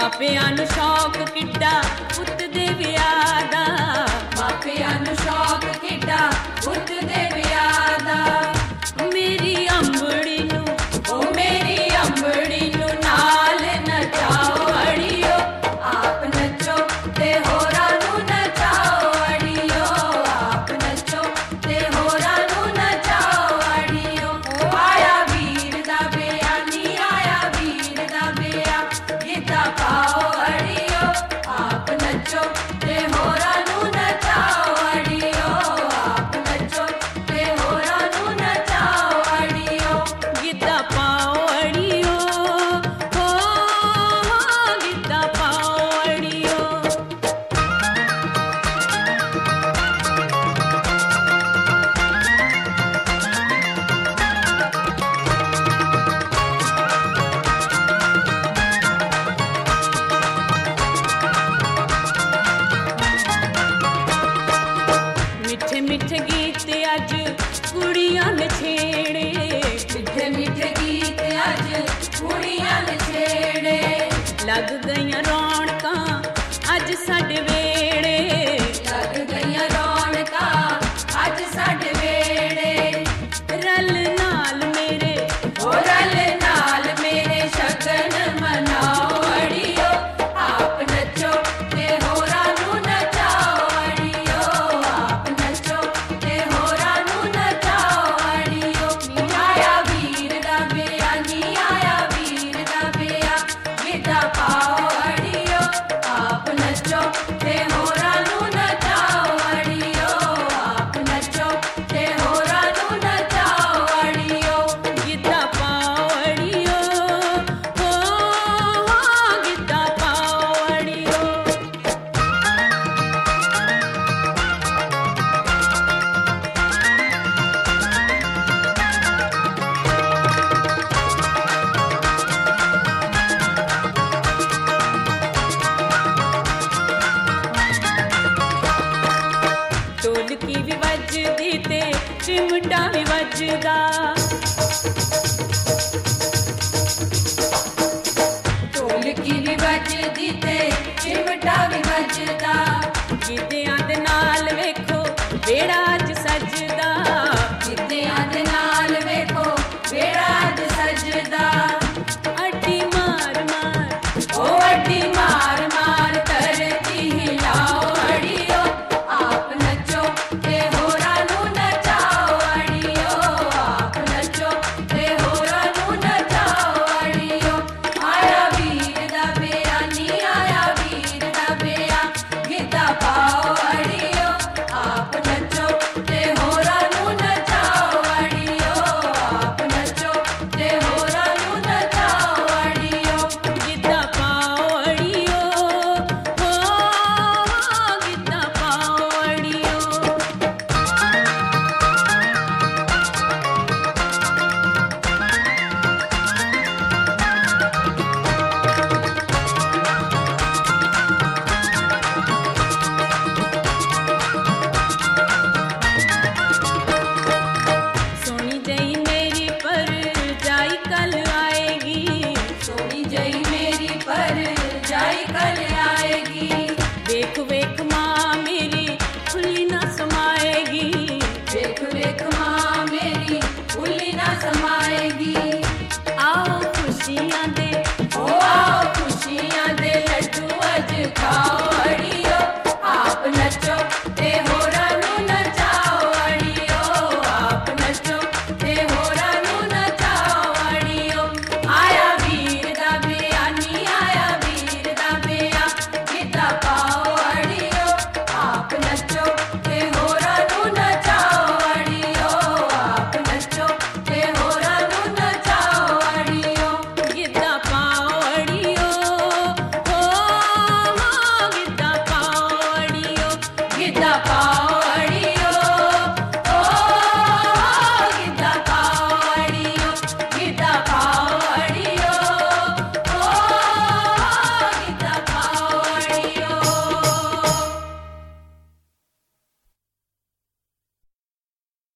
ਮਾਪਿਆਂ ਨੂੰ ਸ਼ੌਕ ਕਿੱਡਾ ਪੁੱਤ ਦੇ ਵਿਆਹ ਦਾ, ਮਾਪਿਆਂ ਨੂੰ ਸ਼ੌਕ ਕਿੱਡਾ ਪੁੱਤ ਦੇ ਵਿਆਹ ਦਾ। ਮੇਰੀ ਅੰਬੜੀ ਨੂੰ ਓ ਮੇਰੀ ਅੰਬੜੀ ਨੂੰ ਨਾਲ ਨਚਾਓ ਅੜੀਓ, ਆਪ ਨੱਚੋ ਤੇ ਹੋਰਾਂ ਨੂੰ ਨਚਾਓ ਅੜੀਓ, ਆਪ ਨੱਚੋ ਤੇ ਹੋਰਾਂ ਨੂੰ ਨਚਾਓ ਅੜੀਓ। ਆਇਆ ਵੀਰ ਦਾ ਵਿਆਹ ਨੀ ਆਇਆ ਵੀਰ ਦਾ ਵਿਆਹ, ਗਿੱਧਾ ਪਾਓ ਅੜੀਓ, ਆਪ ਨੱਚੋ ਤੇ ਹੋਰਾਂ ਨੂੰ ਨਚਾਓ ਅੜੀਓ, ਆਪ ਨੱਚੋ ਤੇ ਹੋਰਾਂ ਨੂੰ ਨਚਾਓ ਅੜੀਓ। ਗਿੱਧਾ ਪਾਓ ਅੜੀਓ, ਹੋ ਗਿੱਧਾ ਪਾਓ ਅੜੀਓ। ਮਿੱਠੇ ਮਿੱਠੇ ਗੀਤ ਅੱਜ ਕੁੜੀਆਂ ਨਛੇੜੇ, ਮਿੱਠੇ ਮਿੱਠੇ ਗੀਤ ਅੱਜ ਕੁੜੀਆਂ ਨਛੇੜੇ, ਲੱਗ ਗਈਆਂ ਰੌਣਕਾਂ ਅੱਜ ਸਾਡੇ ਵੇੜੇ, ਲੱਗ ਗਈਆਂ ਰੌਣਕਾਂ ਅੱਜ ਸਾਡੇ ਵੇੜੇ। ਰਲ ਨਾਲ ਮੇਰੇ ਓ ਰਲ ਨਾਲ ਮੇਰੇ ਸ਼ਗਨ ਮਨਾਓ ਅੜੀਓ, ਆਪ ਨੱਚੋ ਤੇ ਹੋਰਾਂ ਨੂੰ ਨਚਾਓ ਅੜੀਓ, ਆਪ ਨੱਚੋ ਤੇ ਹੋਰਾਂ ਨੂੰ ਨਚਾਓ ਅੜੀਓ। ਨੀ ਆਇਆ ਵੀਰ ਦਾ ਵਿਆਹ ਨੀ ਆਇਆ ਵੀਰ ਦਾ ਵਿਆਹ, ਗਿੱਧਾ ਪਾਓ ਅੜੀਓ, ਆਪ ਨੱਚੋ ਤੇ ਹੋਰਾਂ ਨੂੰ ਨਚਾਓ ਅੜੀਓ, ਆਪ ਨੱਚੋ ਤੇ ਹੋਰਾਂ ਨੂੰ ਨਚਾਓ ਅੜੀਓ। ਗਿੱਧਾ ਪਾਓ ਅੜੀਓ, ਹੋ ਗਿੱਧਾ ਪਾਓ ਅੜੀਓ। ਢੋਲਕੀ ਵੀ ਵੱਜਦੀ ਤੇ ਚਿਮਟਾ ਵੀ ਵੱਜਦਾ, ਢੋਲਕੀ ਵੀ ਵੱਜਦੀ ਤੇ ਚਿਮਟਾ ਵੀ ਵੱਜਦਾ, ਗਿੱਧਿਆਂ ਦੇ ਨਾਲ ਵੇਖੋ ਵਿਹੜਾ ਅੱਜ ਸੱਜਦਾ, ਗਿੱਧਿਆਂ ਦੇ ਨਾਲ ਵੇਖੋ ਵਿਹੜਾ ਅੱਜ ਸਜਦਾ। ਅੱਡੀ ਮਾਰ ਮਾਰ ਓ ਅੱਡੀ ਮਾਰ ਮਾਰ ਧਰਤੀ ਹਿਲਾਓ ਅੜੀਓ, ਆਪ ਨੱਚੋ ਤੇ ਹੋਰਾਂ ਨੂੰ ਨਚਾਓ ਅੜੀਓ, ਆਪ ਨੱਚੋ ਤੇ ਹੋਰਾਂ ਨੂੰ ਨਚਾਓ ਅੜੀਓ। ਆਇਆ ਵੀਰ ਦਾ ਵਿਆਹ ਨੀ ਆਇਆ ਵੀਰ ਦਾ ਵਿਆਹ, ਗਿੱਧਾ ਪਾਓ ਅੜੀਓ, ਆਪ ਨੱਚੋ ਤੇ ਹੋਰਾਂ ਨੂੰ ਨਚਾਓ ਅੜੀਓ, ਆਪ ਨੱਚੋ ਤੇ ਹੋਰਾਂ ਨੂੰ ਨਚਾਓ ਅੜੀਓ। ਗਿੱਧਾ ਪਾਓ ਅੜੀਓ, ਹੋ ਗਿੱਧਾ ਪਾਓ ਅੜੀਓ। ਸੋਹਣੀ ਜਈ ਮੇਰੀ ਭਰਜਾਈ ਕੱਲ ਆਏਗੀ, ਸੋਹਣੀ ਜਈ ਮੇਰੀ ਭਰਜਾਈ ਕੱਲ ਆਏਗੀ, ਵੇਖ ਵੇਖ ਮਾਂ ਮੇਰੀ ਖੁੱਲੀ ਨਾ ਸਮਾਏਗੀ, ਵੇਖ ਵੇਖ ਮਾਂ